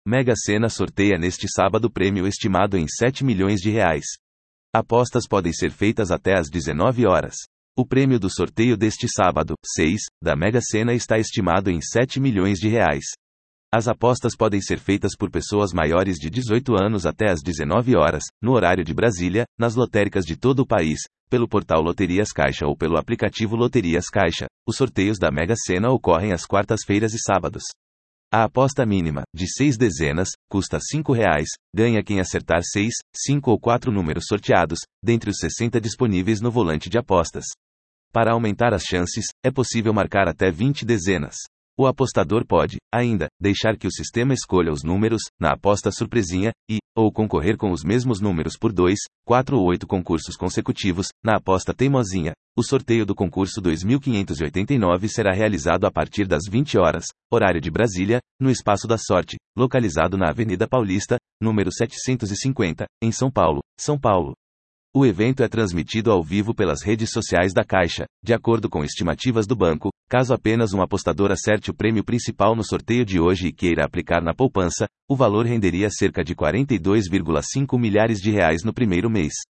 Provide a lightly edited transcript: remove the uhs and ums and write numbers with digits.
Mega Sena sorteia neste sábado prêmio estimado em R$7 milhões. Apostas podem ser feitas até às 19 horas. O prêmio do sorteio deste sábado, 6, da Mega Sena está estimado em R$7 milhões. As apostas podem ser feitas por pessoas maiores de 18 anos até às 19 horas, no horário de Brasília, nas lotéricas de todo o país, pelo portal Loterias Caixa ou pelo aplicativo Loterias Caixa. Os sorteios da Mega Sena ocorrem às quartas-feiras e sábados. A aposta mínima, de 6 dezenas, custa R$5. Ganha quem acertar 6, 5 ou 4 números sorteados, dentre os 60 disponíveis no volante de apostas. Para aumentar as chances, é possível marcar até 20 dezenas. O apostador pode, ainda, deixar que o sistema escolha os números, na aposta surpresinha, ou concorrer com os mesmos números por 2, 4 ou 8 concursos consecutivos, na aposta teimosinha. O sorteio do concurso 2589 será realizado a partir das 20 horas, horário de Brasília, no Espaço da Sorte, localizado na Avenida Paulista, número 750, em São Paulo, São Paulo. O evento é transmitido ao vivo pelas redes sociais da Caixa. De acordo com estimativas do banco, caso apenas um apostador acerte o prêmio principal no sorteio de hoje e queira aplicar na poupança, o valor renderia cerca de R$42,5 milhares no primeiro mês.